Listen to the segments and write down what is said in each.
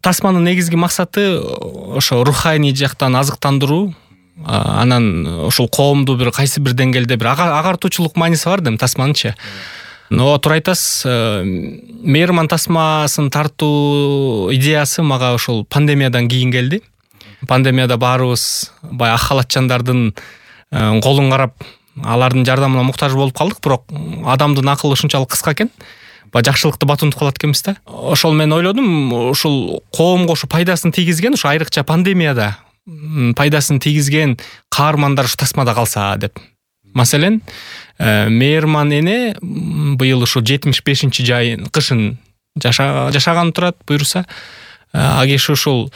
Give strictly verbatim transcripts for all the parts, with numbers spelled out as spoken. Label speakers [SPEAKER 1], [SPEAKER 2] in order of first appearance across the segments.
[SPEAKER 1] тасманын негизги максаты ошо руханий жактан азыктандыруу, анан ошол коомду бир кайсы бир деңгээлде бир агартуучулук мааниси бар дейм тасманынчы. Но туура айтасыз, мейырман тасмасын тартуу идеясы мага ошол пандемиядан кийин келди. Пандемияда баарыбыз бай ак халатчандардын колун карап, алардын жардамына муктаж болуп калдык, бирок адамдын акылы ушунчалык кыска экен. Ба жакшылыкты батынтып калат экенбиз да. Ошол мен ойлодум, ушул коомго ушу пайдасын тийгизген, ушу айрыкча пандемияда пайдасын тийгизген каармандар ушу тасмада калса деп. Маселен, мейырман эне быйыл ушу жетимиш бешинчи жайын кышын жашаган турат, буйруса. А киши ушул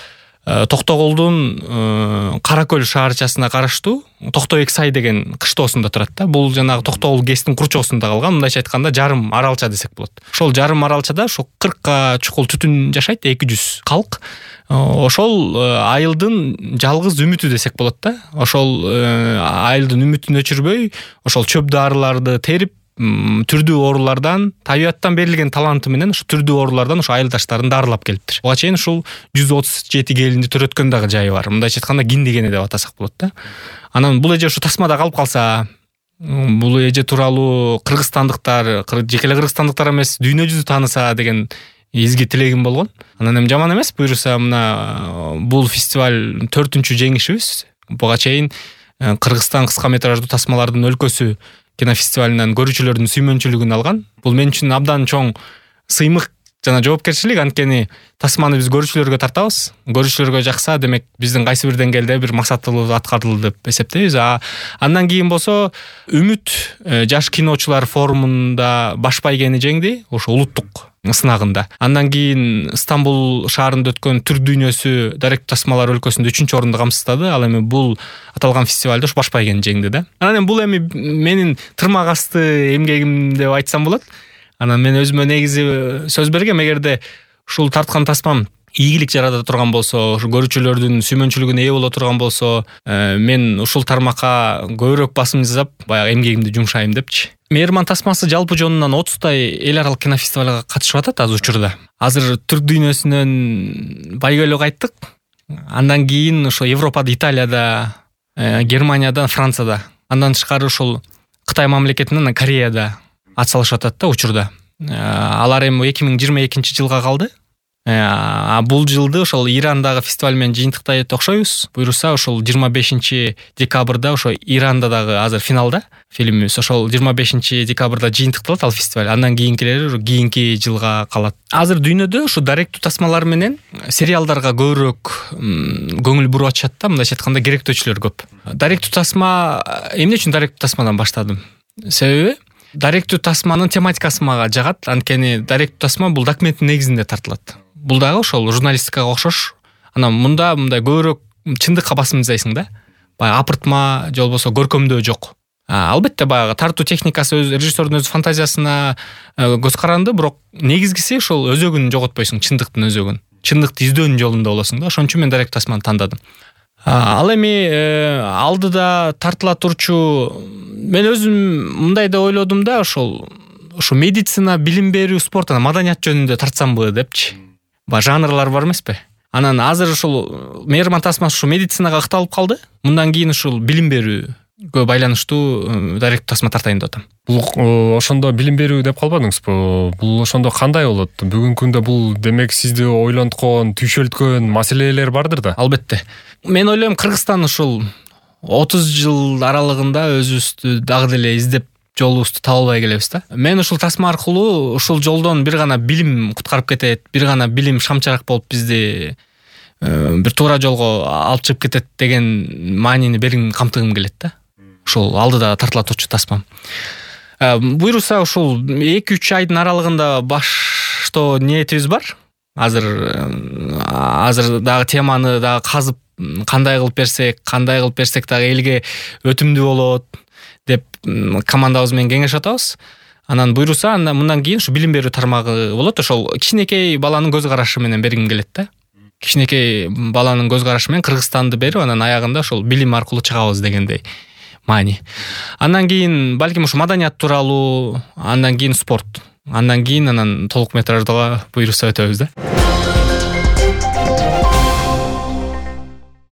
[SPEAKER 1] Токтогулдун Каракөл шаарчасына караштуу Токто эки сай деген кыштоосунда турат да. Бул жанагы Токтогул ГЭСтин курчоосунда калган, мындайча айтканда жарым аралча десек болот. Ошол жарым аралчада ошо кыркка чукул түтүн жашайт, эки жүз калк. Ошол айылдын жалгыз үмүтү десек болот да. Ошол айылдын үмүтүн өчүрбөй, ошол чөп дарыларды терип, түрдүү оорулардан, табиаттан берилген таланты менен ушу түрдүү оорулардан ушу айылдаштарын дарылап келиптир. Буга чейин ушул жүз отуз жети келинди төрөткөн дагы жайы бар. Мындайча айтканда киндигене деп атасак болот да. Анан бул эже ушу тасмада калып калса, бул эже тууралуу кыргызстандыктар, жеке эле кыргызстандыктар эмес, дүйнө жүзү тааныса деген изги тилегим болгон. Анан эми жаман эмес, буйруса мына бул фестиваль төртүнчү жеңишибиз. Буга чейин Кыргызстан кыска метраждуу тасмалардын өлкөсү кинофестивалынан көрүүчүлөрдүн сүймөнчүлүгүн алган. Бул мен үчүн абдан чоң сыймык жана жоопкерчилик, анткени тасманы биз көрүүчүлөргө тартабыз. Көрүүчүлөргө жакса, демек биздин кайсы бир деңгээлде бир максатыбыз аткарылды деп эсептейбиз. Андан кийин болсо Үмүт жаш киночулар форумунда баш байгени жеңди, ошо улуттук сынагында. Андан кийин Стамбул шаарында өткөн Түрк дүйнөсү даректүү тасмалар өлкөсүндө үчүнчү орунду камсыздады. Ал эми бул аталган фестивалда ушу баш байгени жеңди да. Анан эми бул эми менин тырмак асты эмгегим деп айтсам болот. Анан мен өзүмө негизи сөз бергем, эгерде ушул тарткан тасмам ийгилик жарата турган болсо, ушу көрүүчүлөрдүн сүймөнчүлүгүнө ээ боло турган болсо, мен ушул тармакка көбүрөөк басым жасап, баягы эмгегимди жумшайм депчи. Мейырман тасмасы жалпы жонунан отуздай эл аралык кинофестивалга катышып атат азыр учурда. Азыр түрк дүйнөсүнөн байгөлү кайттык. Андан кийин ошо Европада, Италияда, Германияда, Францияда, андан тышкары ушул Кытай мамлекетинен Кореяда ат салышып атат да учурда. Алар эми эки миң жыйырма экинчи жылга калды. А бул жылды ошол Ирандагы фестиваль менен жыйынтыктай окшойбуз. Буйруса ошол жыйырма бешинчи декабрда ошо Иранда дагы азыр финалда фильмибиз. Ошол жыйырма бешинчи декабрда жыйынтыкталат ал фестиваль. Андан кийинкилери кийинки жылга калат. Азыр дүйнөдө ушу даректүү тасмалар менен сериалдарга көбүрөөк көңүл буруп атышат да, мындайча айтканда керектөөчүлөр көп. Даректүү тасма, эмне үчүн даректүү тасмадан баштадым? Себеби даректүү тасманын тематикасы мага жагат, анткени даректүү тасма бул документтин негизинде тартылат. Бул дагы ошол журналистикага окшош. Анан мында мындай көбүрөөк чындыкка басым жасайсың да. Баягы апыртма же болбосо көркөмдөө жок. Албетте баягы тартуу техникасы өз режиссердун өз фантазиясына көз каранды, бирок негизгиси ошол өзөгүн жоготпойсуң, чындыктын өзөгүн. Чындыкты издөөнүн жолунда болосуң да. Ошон үчүн мен даректүү тасманы тандадым. Ал эми алдыда тартыла турчу, мен өзүм мындай да ойлодум да, ошол ошо медицина, билим берүү, спорт, анан маданият жөнүндө тартсамбы депчи. Ба жанрлар бар эмеспи? Анан азыр ушул Мейырман тасмасы ушу медицинага ыкталып калды. Мындан кийин ушул билим берүүгө байланыштуу даректүү тасма тартайын деп атам.
[SPEAKER 2] Бул ошондо билим берүү деп калбадыңызбы? Бул ошондо кандай болот? Бүгүнкү күндө бул демек сизди ойлонткон, түйшөлткөн маселелер бардыр да?
[SPEAKER 1] Албетте. Мен ойлойм, Кыргызстан ушул отуз жыл аралыгында өзүбүздү дагы деле издеп жолубузду таба албай келебиз да. Мен ушул тасма аркылуу ушул жолдон бир гана билим куткарып кетет, бир гана билим шамчарак болуп бизди бир туура жолго алып чыгып кетет деген маанини бергим, камтыгым келет да. Ушул алдыда тартыла турчу тасмам. Буйруса ушул эки үч айдын аралыгында баштоо ниетибиз бар. Азыр азыр дагы теманы дагы казып, кандай кылып берсек, кандай кылып берсек дагы элге өтүмдүү болот деп командабыз менен кеңеш атабыз. Анан буйруса, мындан кийин ушу билим берүү тармагы болот. Ошол кичинекей баланын көз карашы менен бергим келет да. Кичинекей баланын көз карашы менен Кыргызстанды берип, анан аягында ошол билим аркылуу чыгабыз дегендей маани. Андан кийин балким ушу маданият тууралуу, андан кийин спорт, андан кийин анан толук метраждыга буйруса өтөбүз да.